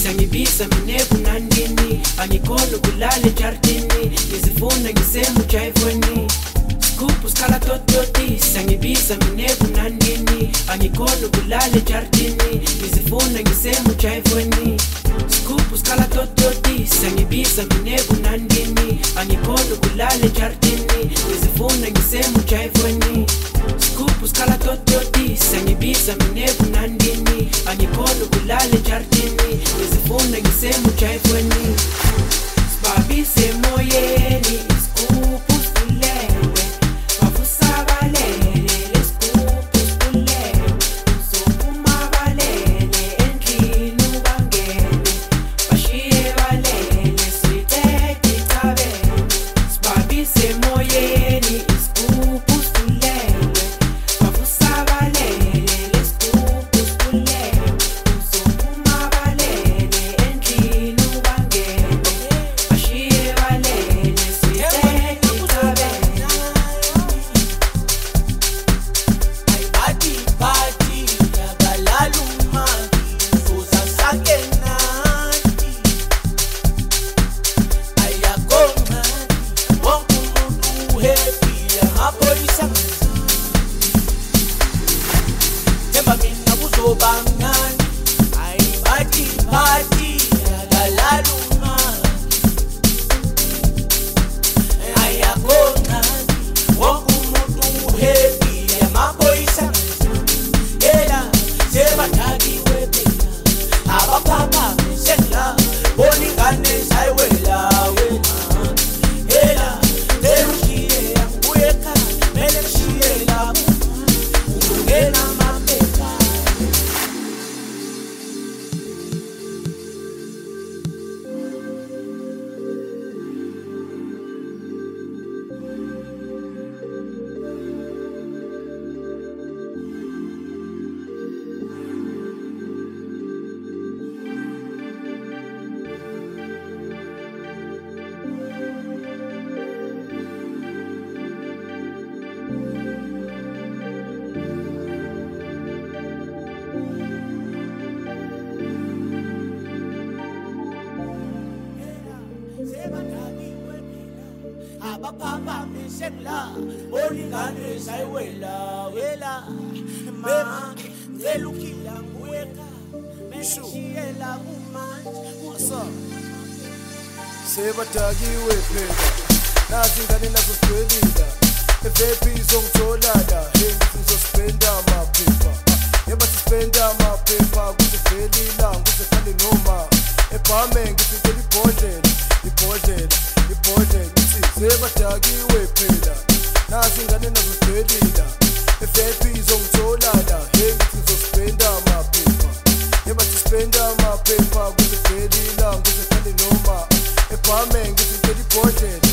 sangibiza mina ebunandini, angikhona ukulala ejardini, ngizifuna ngisemujayivweni. Scoop uskala tototi, sangibiza mina ebunandini, angikhona ukulala ejardini, ngizifuna ngisemujayivweni. Scoop uskala tototi, sangibiza mina ebunandini, angikhona ukulala ejardini, ngizifuna ngisemujayivweni. Scoop uskala tototi, sangibiza mina ebunandini, angikhona ukulala ejardini, ngizifuna ngisemujayivweni. Sibabise emoyeni, iscoop usifulewe, bafusabalele, lescoop usifulewe, uzophuma balele, endlini ubangene, bashiye balele, sithethe icabene. Sibabise emoyeni, iscoop usifulewe, bafusabalele, lescoop usifulewe, uzophuma balele, endlini ubangene, bashiye balele, sithethe icabene. Abapapa mishengla olingane sayiwela wela ma ngelukila nguweka meshiyela kumanje sebadakiwe phela nazi ingane nazo sikwelila evephi izongitholala ngithi ngizospenda amaphepha yeba sispenda amaphepha kuze vele ilanga kuze khale noma ebhame ngithi ngicela ibhodlela ngithi sebadakiwe phela nazi ingane nazo sikwelila evephi izongitholala ngithi ngizospenda amaphepha yeba sispenda amaphepha kuze vele ilanga kuze khale noma ebhame ngithi ngicela ibhodlela